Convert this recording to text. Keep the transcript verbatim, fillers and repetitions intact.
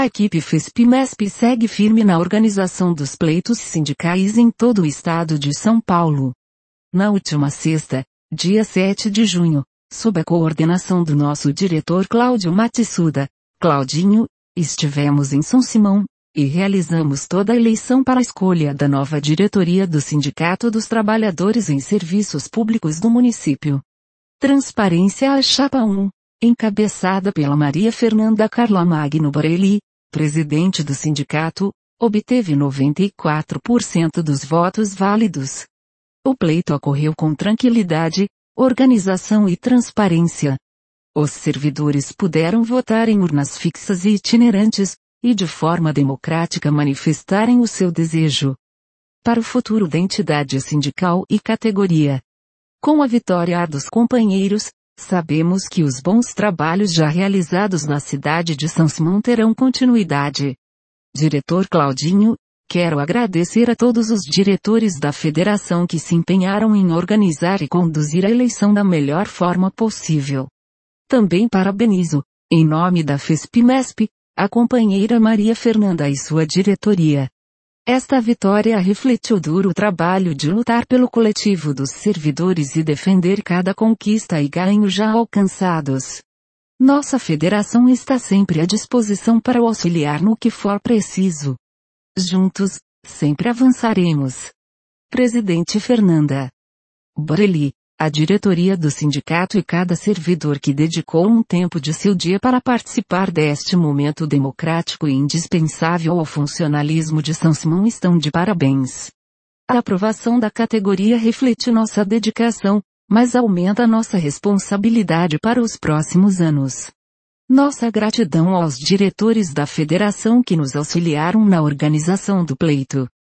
A equipe FESP-MESP segue firme na organização dos pleitos sindicais em todo o estado de São Paulo. Na última sexta, dia sete de junho, sob a coordenação do nosso diretor Cláudio Matsuda, Claudinho, estivemos em São Simão, e realizamos toda a eleição para a escolha da nova diretoria do Sindicato dos Trabalhadores em Serviços Públicos do município. Transparência à Chapa um, encabeçada pela Maria Fernanda Carla Magno Borelli, presidente do sindicato, obteve noventa e quatro por cento dos votos válidos. O pleito ocorreu com tranquilidade, organização e transparência. Os servidores puderam votar em urnas fixas e itinerantes, e de forma democrática manifestarem o seu desejo para o futuro da entidade sindical e categoria. Com a vitória dos companheiros, sabemos que os bons trabalhos já realizados na cidade de São Simão terão continuidade. Diretor Claudinho, quero agradecer a todos os diretores da federação que se empenharam em organizar e conduzir a eleição da melhor forma possível. Também parabenizo, em nome da FESP-MESP, a companheira Maria Fernanda e sua diretoria. Esta vitória reflete o duro trabalho de lutar pelo coletivo dos servidores e defender cada conquista e ganho já alcançados. Nossa federação está sempre à disposição para o auxiliar no que for preciso. Juntos, sempre avançaremos. Presidente Fernanda Borelli, a diretoria do sindicato e cada servidor que dedicou um tempo de seu dia para participar deste momento democrático e indispensável ao funcionalismo de São Simão estão de parabéns. A aprovação da categoria reflete nossa dedicação, mas aumenta nossa responsabilidade para os próximos anos. Nossa gratidão aos diretores da federação que nos auxiliaram na organização do pleito.